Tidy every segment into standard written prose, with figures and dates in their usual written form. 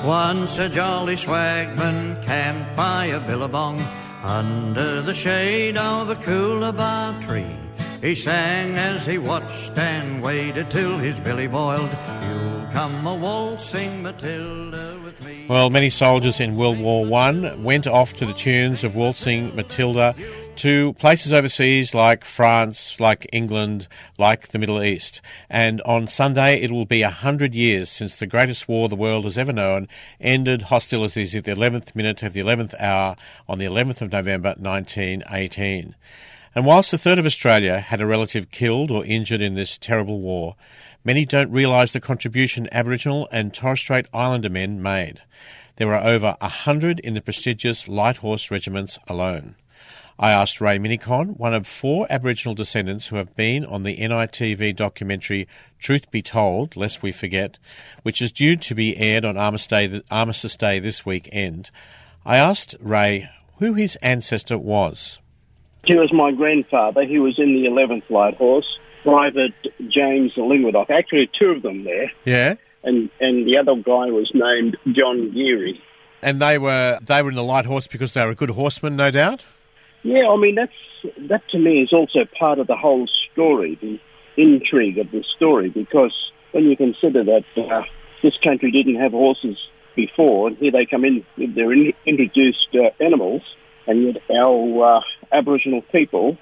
Once a jolly swagman camped by a billabong under the shade of a coolabah tree. He sang as he watched and waited till his billy boiled. You'll come a waltzing Matilda with me. Well, many soldiers in World War I went off to the tunes of Waltzing Matilda to places overseas like France, like England, like the Middle East. And on Sunday, it will be 100 years since the greatest war the world has ever known ended hostilities at the 11th minute of the 11th hour on the 11th of November 1918. And whilst a third of Australia had a relative killed or injured in this terrible war, many don't realise the contribution Aboriginal and Torres Strait Islander men made. There were over 100 in the prestigious Light Horse regiments alone. I asked Ray Minicon, one of 4 Aboriginal descendants who have been on the NITV documentary Truth Be Told, Lest We Forget, which is due to be aired on Armistice Day this weekend. I asked Ray who his ancestor was. He was my grandfather. He was in the 11th Light Horse, Private James Lingwadock. Actually, 2 of them there. Yeah? And the other guy was named John Geary. And they were in the Light Horse because they were a good horseman, no doubt? Yeah, I mean, that to me is also part of the whole story, the intrigue of the story, because when you consider that this country didn't have horses before, and here they come in with their introduced animals, and yet our Aboriginal people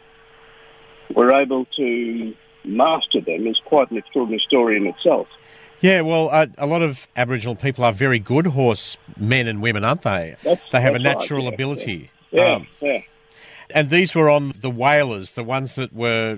were able to master them is quite an extraordinary story in itself. Yeah, well, a lot of Aboriginal people are very good horsemen and women, aren't they? They have a natural ability. Yeah. And these were on the whalers, the ones that were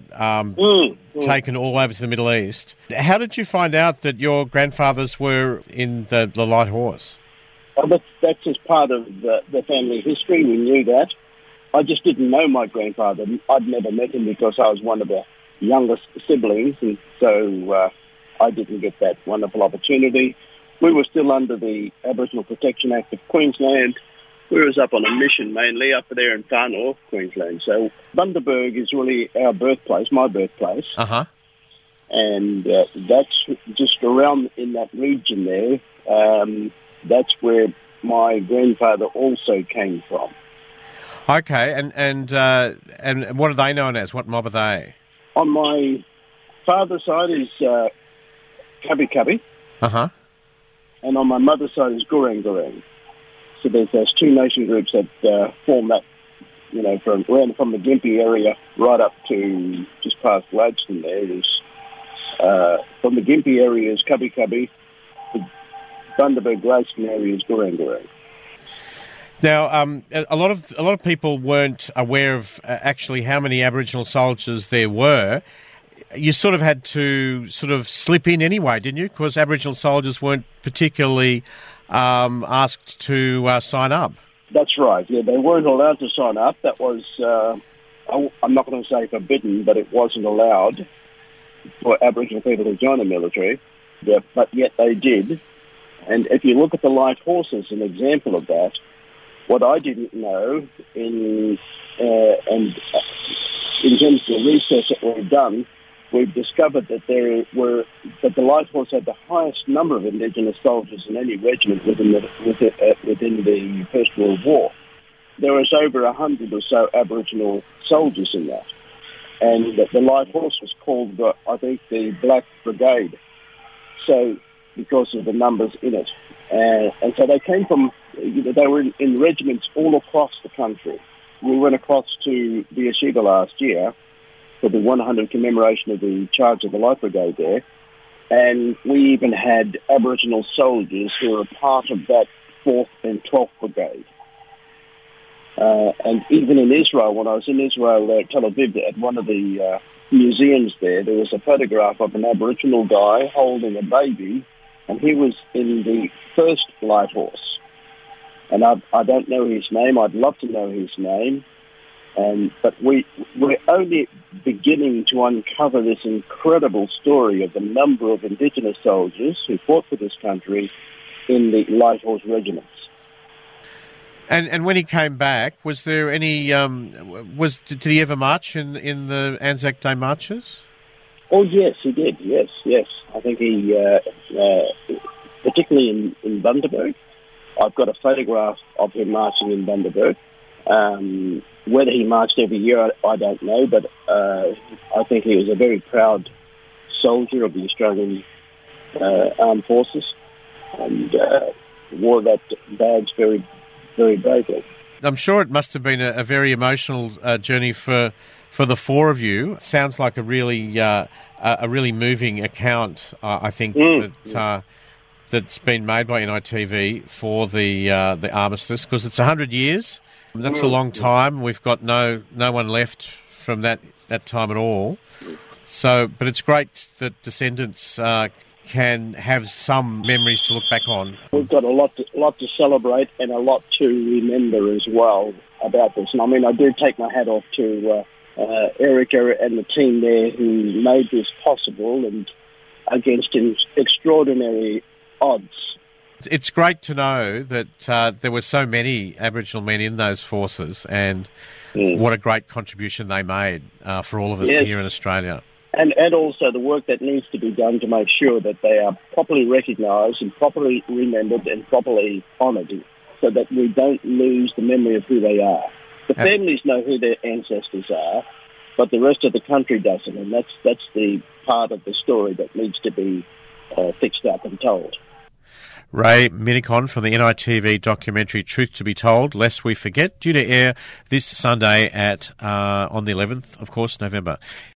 taken all over to the Middle East. How did you find out that your grandfathers were in the Light Horse? Well, that's just part of the family history. We knew that. I just didn't know my grandfather. I'd never met him because I was one of the youngest siblings, and so I didn't get that wonderful opportunity. We were still under the Aboriginal Protection Act of Queensland. We was up on a mission mainly up there in far north Queensland. So Bundaberg is really our birthplace, my birthplace. Uh-huh. And that's just around in that region there. That's where my grandfather also came from. Okay, and what are they known as? What mob are they? On my father's side is Cubby Cubby. Uh-huh. And on my mother's side is Gurang Gurang. So there's those 2 nation groups that form that, from the Gympie area right up to just past Gladstone there is, from the Gympie area is Cubby Cubby, the Bundaberg Gladstone area is Gurang Gurang. Now, a lot of people weren't aware of actually how many Aboriginal soldiers there were. You sort of had to slip in anyway, didn't you? Because Aboriginal soldiers weren't particularly asked to sign up. That's right. Yeah, they weren't allowed to sign up. That was, I'm not going to say forbidden, but it wasn't allowed for Aboriginal people to join the military. Yeah, but yet they did. And if you look at the Light Horse as an example of that, what I didn't know in terms of the research that we've done, we've discovered that the Light Horse had the highest number of Indigenous soldiers in any regiment within the First World War. There was over 100 or so Aboriginal soldiers in that, and the Light Horse was called, I think, the Black Brigade. So, because of the numbers in it, and so they came from, they were in regiments all across the country. We went across to Beersheba last year for the 100th commemoration of the charge of the Light Brigade there, and we even had Aboriginal soldiers who were a part of that 4th and 12th Brigade. And even in Israel, when I was in Israel, Tel Aviv, at one of the museums there was a photograph of an Aboriginal guy holding a baby, and he was in the 1st Light Horse. And I don't know his name. I'd love to know his name. But we're only beginning to uncover this incredible story of the number of Indigenous soldiers who fought for this country in the Light Horse regiments. And when he came back, was there any? Did he ever march in the Anzac Day marches? Oh yes, he did. Yes. I think he, particularly in Bundaberg, I've got a photograph of him marching in Bundaberg. Whether he marched every year, I don't know, but I think he was a very proud soldier of the Australian Armed Forces and wore that badge very, very bravely. I'm sure it must have been a very emotional journey for the four of you. Sounds like a really moving account, I think, that's been made by NITV for the armistice, because it's 100 years. That's a long time. We've got no one left from that time at all. So, but it's great that descendants can have some memories to look back on. We've got a lot to celebrate and a lot to remember as well about this. And I mean, I do take my hat off to Erica and the team there who made this possible, and against extraordinary odds. It's great to know that there were so many Aboriginal men in those forces, and what a great contribution they made for all of us here in Australia. And also the work that needs to be done to make sure that they are properly recognised and properly remembered and properly honoured, so that we don't lose the memory of who they are. The families know who their ancestors are, but the rest of the country doesn't, and that's the part of the story that needs to be fixed up and told. Ray Minicon from the NITV documentary Truth to be Told, Lest We Forget, due to air this Sunday on the 11th, of course, November.